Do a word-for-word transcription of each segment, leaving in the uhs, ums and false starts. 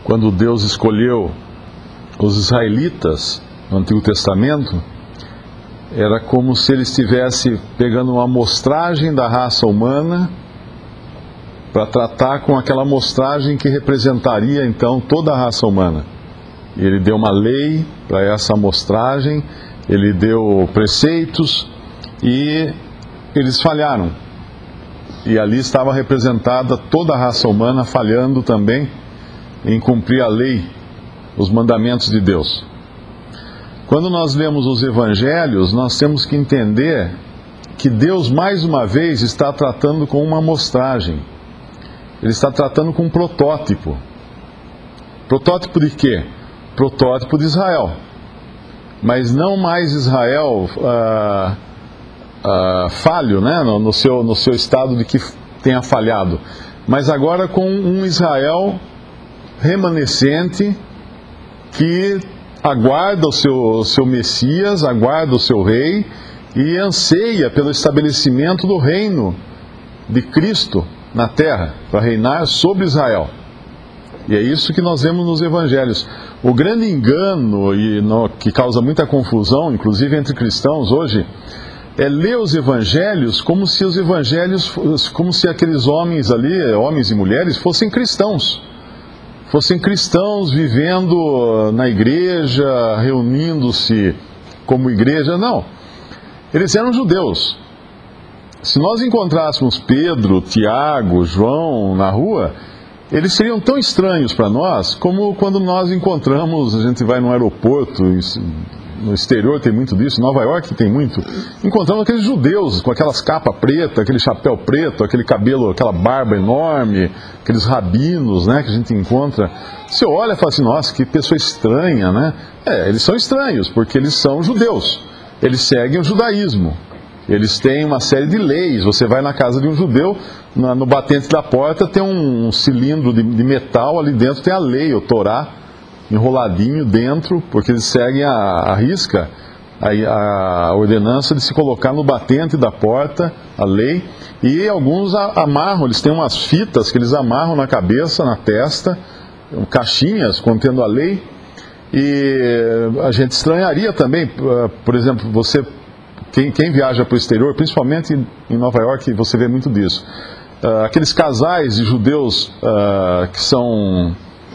quando Deus escolheu os israelitas no Antigo Testamento, era como se ele estivesse pegando uma amostragem da raça humana para tratar com aquela amostragem que representaria então toda a raça humana. E ele deu uma lei para essa amostragem, ele deu preceitos e eles falharam. E ali estava representada toda a raça humana falhando também em cumprir a lei, os mandamentos de Deus. Quando nós lemos os evangelhos, nós temos que entender que Deus mais uma vez está tratando com uma amostragem. Ele está tratando com um protótipo. Protótipo de quê? Protótipo de Israel. Mas não mais Israel ah, ah, falho, né? no, no, seu, no seu estado de que tenha falhado. Mas agora com um Israel remanescente que aguarda o seu, o seu Messias, aguarda o seu rei e anseia pelo estabelecimento do reino de Cristo na terra, para reinar sobre Israel. E é isso que nós vemos nos evangelhos. O grande engano e no, que causa muita confusão, inclusive entre cristãos hoje, é ler os evangelhos como se os evangelhos, como se aqueles homens ali, homens e mulheres, fossem cristãos. Fossem cristãos vivendo na igreja, reunindo-se como igreja. Não, eles eram judeus. Se nós encontrássemos Pedro, Tiago, João na rua, eles seriam tão estranhos para nós como quando nós encontramos, a gente vai no aeroporto, no exterior tem muito disso, Nova York tem muito, encontramos aqueles judeus com aquelas capas pretas, aquele chapéu preto, aquele cabelo, aquela barba enorme, aqueles rabinos, né, que a gente encontra. Você olha e fala assim, nossa, que pessoa estranha, né? É, eles são estranhos, porque eles são judeus, eles seguem o judaísmo. Eles têm uma série de leis. Você vai na casa de um judeu, na, no batente da porta tem um, um cilindro de, de metal, ali dentro tem a lei, o Torá, enroladinho dentro, porque eles seguem a, a risca, a, a ordenança de se colocar no batente da porta, a lei, e alguns a, amarram, eles têm umas fitas que eles amarram na cabeça, na testa, caixinhas contendo a lei, e a gente estranharia também, por exemplo, você... Quem, quem viaja para o exterior, principalmente em Nova York, você vê muito disso. Uh, aqueles casais de judeus uh, que são,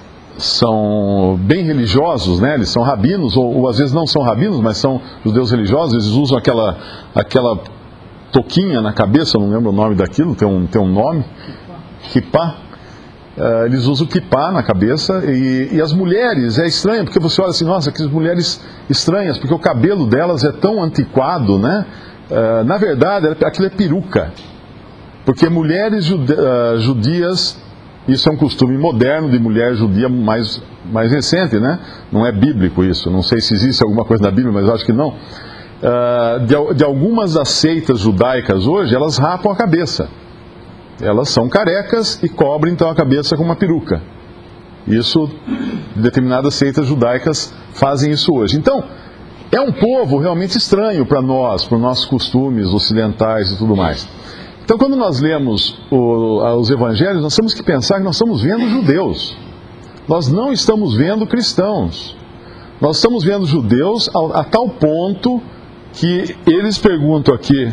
são bem religiosos, né? Eles são rabinos, ou, ou às vezes não são rabinos, mas são judeus religiosos, eles usam aquela, aquela touquinha na cabeça, não lembro o nome daquilo, tem um, tem um nome, kippá. Uh, eles usam o kippá na cabeça, e, e as mulheres, é estranho, porque você olha assim, nossa, que mulheres estranhas, porque o cabelo delas é tão antiquado, né? Uh, na verdade, aquilo é peruca, porque mulheres jude, uh, judias, isso é um costume moderno de mulher judia mais, mais recente, né? Não é bíblico isso, não sei se existe alguma coisa na Bíblia, mas eu acho que não. Uh, de, de algumas das seitas judaicas hoje, elas rapam a cabeça. Elas são carecas e cobrem então a cabeça com uma peruca. Isso, determinadas seitas judaicas fazem isso hoje. Então, é um povo realmente estranho para nós, para os nossos costumes ocidentais e tudo mais. Então, quando nós lemos o, os evangelhos, nós temos que pensar que nós estamos vendo judeus. Nós não estamos vendo cristãos. Nós estamos vendo judeus a, a tal ponto que eles perguntam aqui,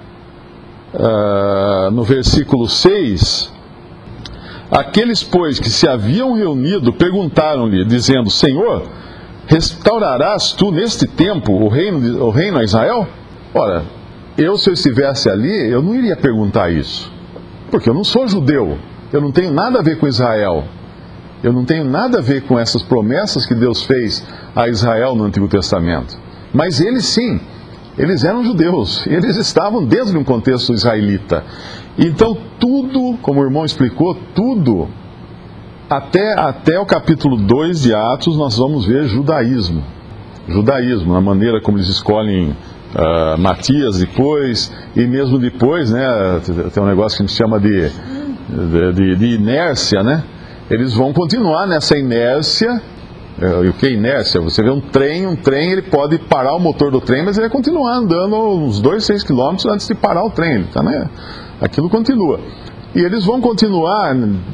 Uh, no versículo seis, aqueles, pois, que se haviam reunido, perguntaram-lhe, dizendo, Senhor, restaurarás tu neste tempo o reino, o reino a Israel? Ora, eu se eu estivesse ali, eu não iria perguntar isso, porque eu não sou judeu, eu não tenho nada a ver com Israel, eu não tenho nada a ver com essas promessas que Deus fez a Israel no Antigo Testamento, mas eles sim. Eles eram judeus, eles estavam dentro de um contexto israelita. Então tudo, como o irmão explicou, tudo, até, até o capítulo dois de Atos, nós vamos ver judaísmo. Judaísmo, na maneira como eles escolhem uh, Matias depois, e mesmo depois, né, tem um negócio que a gente chama de, de, de inércia, né? Eles vão continuar nessa inércia. E o que é inércia? Você vê um trem, um trem, ele pode parar o motor do trem, mas ele vai continuar andando uns dois, seis quilômetros antes de parar o trem. Ele tá, né? Aquilo continua. E eles vão continuar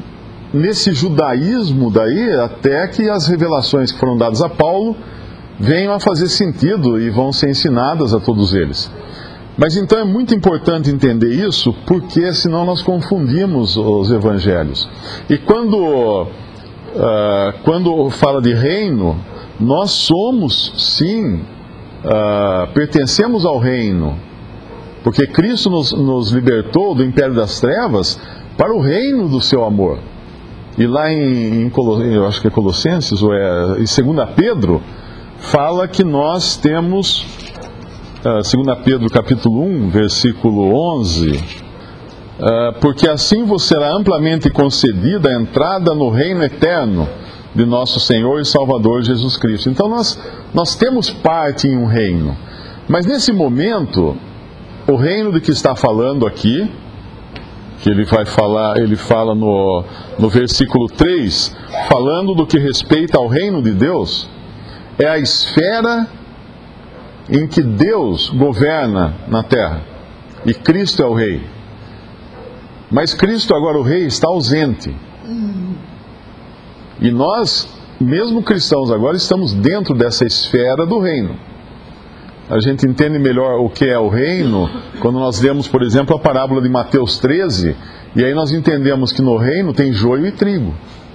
nesse judaísmo daí, até que as revelações que foram dadas a Paulo venham a fazer sentido e vão ser ensinadas a todos eles. Mas então é muito importante entender isso, porque senão nós confundimos os evangelhos. E quando, uh, quando fala de reino, nós somos, sim, uh, pertencemos ao reino, porque Cristo nos, nos libertou do império das trevas para o reino do seu amor. E lá em, em eu acho que é Colossenses, ou é em segunda Pedro, fala que nós temos, uh, segunda Pedro capítulo um, versículo onze, uh, porque assim vos será amplamente concedida a entrada no reino eterno de nosso Senhor e Salvador Jesus Cristo. Então nós, nós temos parte em um reino, mas nesse momento, o reino de que está falando aqui, que ele vai falar, ele fala no, no versículo três, falando do que respeita ao reino de Deus, é a esfera em que Deus governa na terra, e Cristo é o rei. Mas Cristo, agora o rei, está ausente. E nós, mesmo cristãos agora, estamos dentro dessa esfera do reino. A gente entende melhor o que é o reino quando nós lemos, por exemplo, a parábola de Mateus treze, e aí nós entendemos que no reino tem joio e trigo.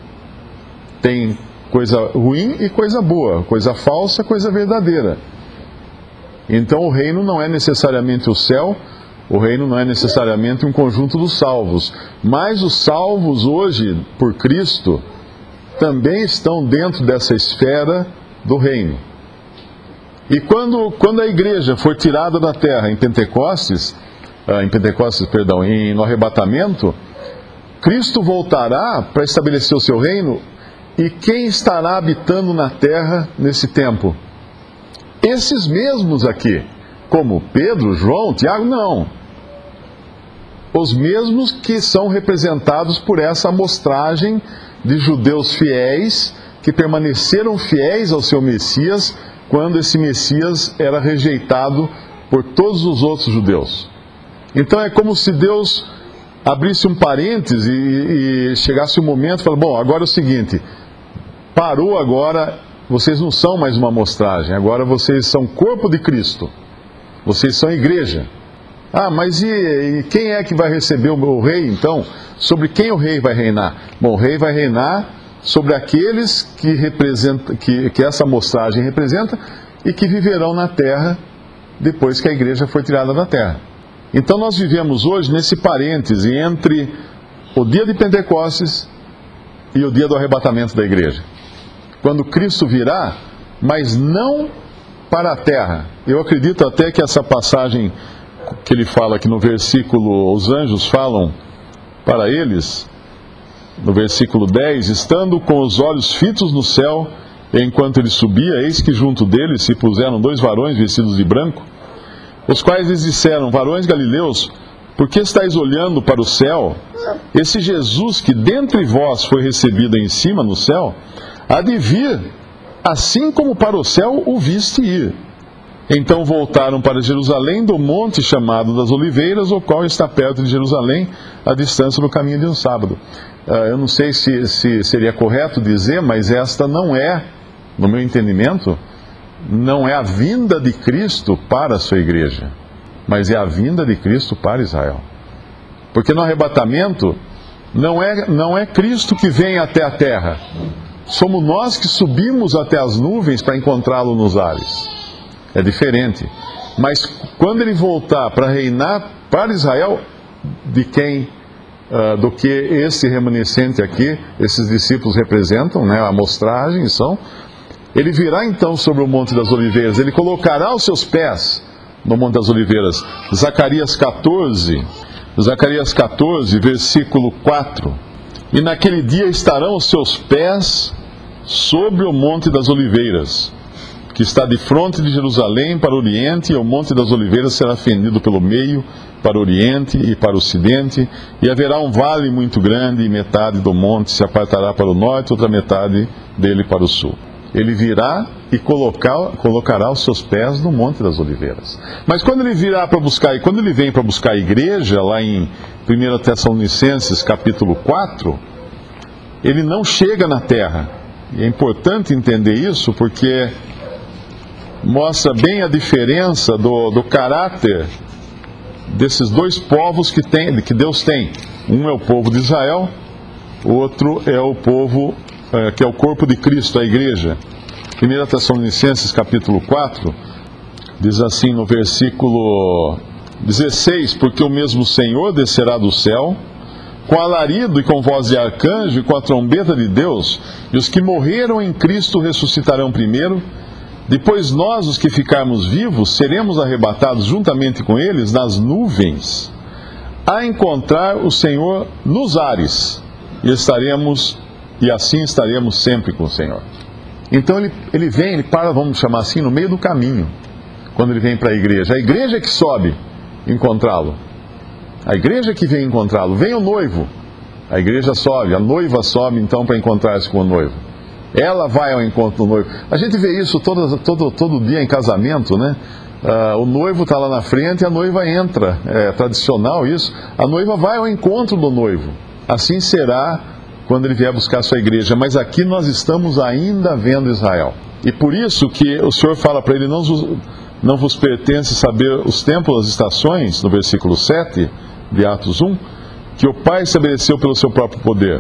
Tem coisa ruim e coisa boa, coisa falsa, coisa verdadeira. Então o reino não é necessariamente o céu, o reino não é necessariamente um conjunto dos salvos, mas os salvos hoje, por Cristo, também estão dentro dessa esfera do reino. E quando, quando a igreja for tirada da terra em Pentecostes, ah, em Pentecostes, perdão, em, no arrebatamento, Cristo voltará para estabelecer o seu reino, e quem estará habitando na terra nesse tempo? Esses mesmos aqui, como Pedro, João, Tiago, não. Os mesmos que são representados por essa amostragem de judeus fiéis, que permaneceram fiéis ao seu Messias, quando esse Messias era rejeitado por todos os outros judeus. Então é como se Deus abrisse um parêntese e, e chegasse um momento e falasse, bom, agora é o seguinte, parou agora, vocês não são mais uma amostragem, agora vocês são corpo de Cristo, vocês são igreja. Ah, mas e, e quem é que vai receber o, o rei então? Sobre quem o rei vai reinar? Bom, o rei vai reinar sobre aqueles que, representa, que, que essa amostragem representa e que viverão na terra depois que a igreja for tirada da terra. Então nós vivemos hoje nesse parêntese entre o dia de Pentecostes e o dia do arrebatamento da igreja. Quando Cristo virá, mas não para a terra. Eu acredito até que essa passagem que ele fala aqui no versículo, os anjos falam para eles, no versículo dez, estando com os olhos fitos no céu, enquanto ele subia, eis que junto dele se puseram dois varões vestidos de branco, os quais lhes disseram, varões galileus, por que estáis olhando para o céu? Esse Jesus que dentre vós foi recebido em cima no céu, há de vir, assim como para o céu o viste ir. Então voltaram para Jerusalém do monte chamado das Oliveiras, o qual está perto de Jerusalém, a distância do caminho de um sábado. Uh, eu não sei se, se seria correto dizer, mas esta não é, no meu entendimento, não é a vinda de Cristo para a sua igreja, mas é a vinda de Cristo para Israel. Porque no arrebatamento, não é, não é Cristo que vem até a terra, somos nós que subimos até as nuvens para encontrá-lo nos ares. É diferente. Mas quando ele voltar para reinar para Israel, de quem, uh, do que esse remanescente aqui, esses discípulos representam, né, a amostragem são, ele virá então sobre o Monte das Oliveiras, ele colocará os seus pés no Monte das Oliveiras. Zacarias catorze, Zacarias catorze, versículo quatro. E naquele dia estarão os seus pés sobre o Monte das Oliveiras, que está de fronte de Jerusalém para o Oriente, e o Monte das Oliveiras será fendido pelo meio, para o Oriente e para o Ocidente, e haverá um vale muito grande, e metade do monte se apartará para o Norte, outra metade dele para o Sul. Ele virá e colocar, colocará os seus pés no Monte das Oliveiras. Mas quando ele virá para buscar, e quando ele vem para buscar a igreja, lá em primeira Tessalonicenses capítulo quatro, ele não chega na terra. E é importante entender isso porque mostra bem a diferença do, do caráter desses dois povos que, tem, que Deus tem. Um é o povo de Israel, o outro é o povo é, que é o corpo de Cristo, a igreja. primeira Tessalonicenses capítulo quatro diz assim no versículo dezesseis: porque o mesmo Senhor descerá do céu com alarido e com voz de arcanjo e com a trombeta de Deus, e os que morreram em Cristo ressuscitarão primeiro. Depois nós, os que ficarmos vivos, seremos arrebatados juntamente com eles nas nuvens, a encontrar o Senhor nos ares, e estaremos, e assim estaremos sempre com o Senhor. Então ele, ele vem, ele para, vamos chamar assim, no meio do caminho, quando ele vem para a igreja. A igreja que sobe encontrá-lo. A igreja que vem encontrá-lo. Vem o noivo. A igreja sobe, a noiva sobe então para encontrar-se com o noivo. Ela vai ao encontro do noivo. A gente vê isso todo, todo, todo dia em casamento, né? Uh, o noivo está lá na frente e a noiva entra. É tradicional isso. A noiva vai ao encontro do noivo. Assim será quando ele vier buscar a sua igreja. Mas aqui nós estamos ainda vendo Israel. E por isso que o Senhor fala para ele, não, não vos pertence saber os tempos, as estações, no versículo sete de Atos um, que o Pai estabeleceu pelo seu próprio poder.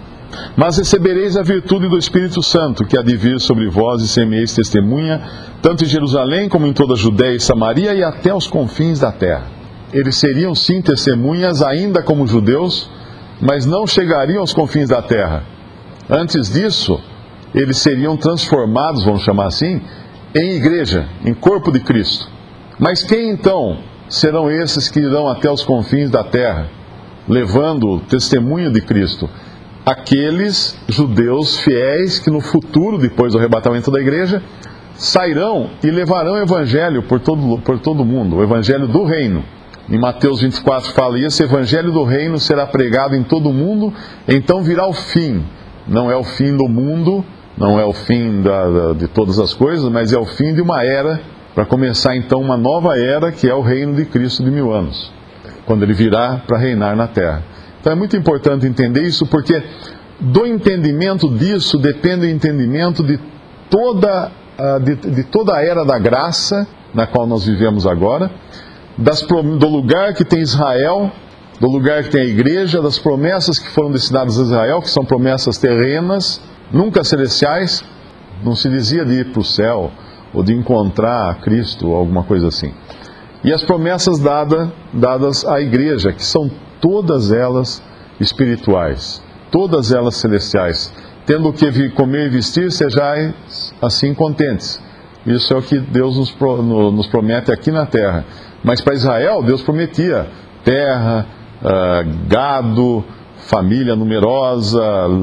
Mas recebereis a virtude do Espírito Santo, que há de vir sobre vós, e semeis testemunha, tanto em Jerusalém como em toda a Judéia e Samaria e até os confins da terra. Eles seriam sim testemunhas ainda como judeus, mas não chegariam aos confins da terra. Antes disso, eles seriam transformados, vamos chamar assim, em igreja, em corpo de Cristo. Mas quem então serão esses que irão até os confins da terra, levando o testemunho de Cristo? Aqueles judeus fiéis que no futuro, depois do arrebatamento da igreja, sairão e levarão o evangelho por todo, por todo mundo, o evangelho do reino. Em Mateus vinte e quatro fala, e esse evangelho do reino será pregado em todo o mundo, então virá o fim. Não é o fim do mundo, não é o fim da, da, de todas as coisas, mas é o fim de uma era, para começar então uma nova era, que é o reino de Cristo de mil anos, quando ele virá para reinar na terra. Então é muito importante entender isso, porque do entendimento disso depende o entendimento de toda, de, de toda a era da graça, na qual nós vivemos agora, das, do lugar que tem Israel, do lugar que tem a igreja, das promessas que foram destinadas a Israel, que são promessas terrenas, nunca celestiais. Não se dizia de ir para o céu, ou de encontrar a Cristo, ou alguma coisa assim. E as promessas dada, dadas à igreja, que são todas elas espirituais, todas elas celestiais. Tendo o que comer e vestir, sejais assim contentes. Isso é o que Deus nos, pro, no, nos promete aqui na terra. Mas para Israel, Deus prometia terra, uh, gado, família numerosa,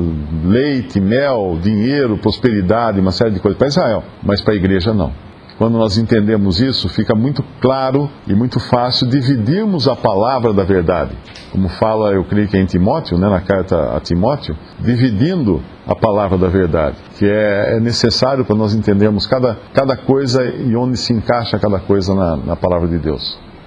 leite, mel, dinheiro, prosperidade, uma série de coisas para Israel. Mas para a igreja não. Quando nós entendemos isso, fica muito claro e muito fácil dividirmos a palavra da verdade. Como fala, eu creio que é em Timóteo, né, na carta a Timóteo, dividindo a palavra da verdade, que é, é necessário para nós entendermos cada, cada coisa e onde se encaixa cada coisa na, na palavra de Deus.